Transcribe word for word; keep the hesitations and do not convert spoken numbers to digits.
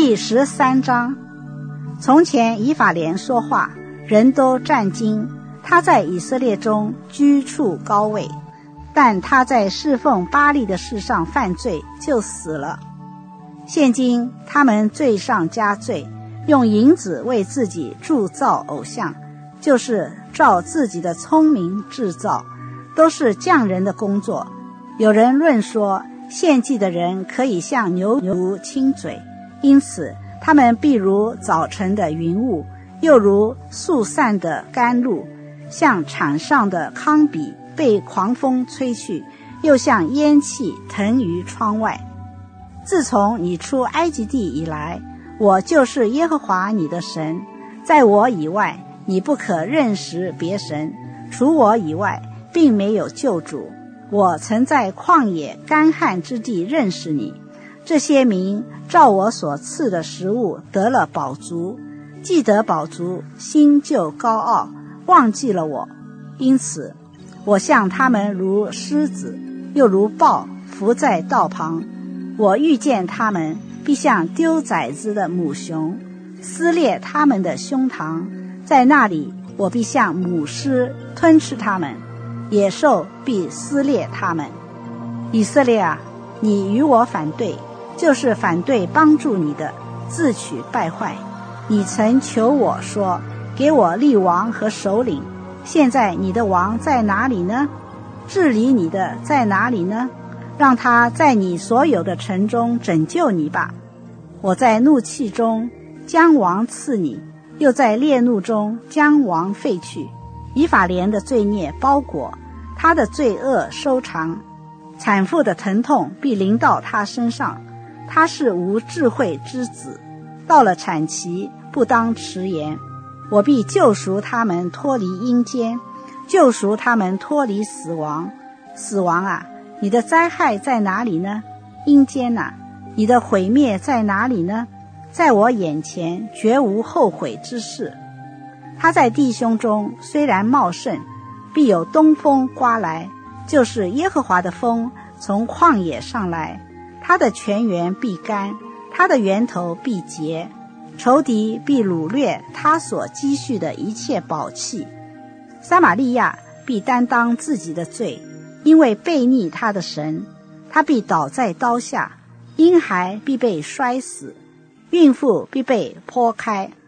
第十三章。从前以法莲说话，人都战惊，他在以色列中居处高位，但他在侍奉巴力的事上犯罪，就死了。现今他们罪上加罪，用银子为自己铸造偶像，就是照自己的聪明制造，都是匠人的工作。有人论说，献祭的人可以向牛犊亲嘴，因此他们必如早晨的云雾，又如速散的甘露，像场上的糠秕被狂风吹去，又像烟气腾于窗外。自从你出埃及地以来，我就是耶和华你的神，在我以外你不可认识别神，除我以外并没有救主。我曾在旷野干旱之地认识你，这些民照我所赐的食物得了饱足，既得饱足，心就高傲，忘记了我。因此我向他们如狮子，又如豹伏在道旁。我遇见他们，必像丢崽子的母熊，撕裂他们的胸膛，在那里我必像母狮吞吃他们，野兽必撕裂他们。以色列啊，你与我反对，就是反对帮助你的，自取败坏。你曾求我说，给我立王和首领，现在你的王在哪里呢？治理你的在哪里呢？让他在你所有的城中拯救你吧。我在怒气中将王赐你，又在烈怒中将王废去。以法莲的罪孽包裹，他的罪恶收藏，产妇的疼痛必临到他身上。他是无智慧之子，到了产期不当迟延。我必救赎他们脱离阴间，救赎他们脱离死亡。死亡啊，你的灾害在哪里呢？阴间啊，你的毁灭在哪里呢？在我眼前绝无后悔之事。他在弟兄中虽然茂盛，必有东风刮来，就是耶和华的风从旷野上来。他的泉源必干，他的源头必结，仇敌必掳掠他所积蓄的一切宝器。撒玛利亚必担当自己的罪，因为悖逆他的神，他必倒在刀下，婴孩必被摔死，孕妇必被剖开。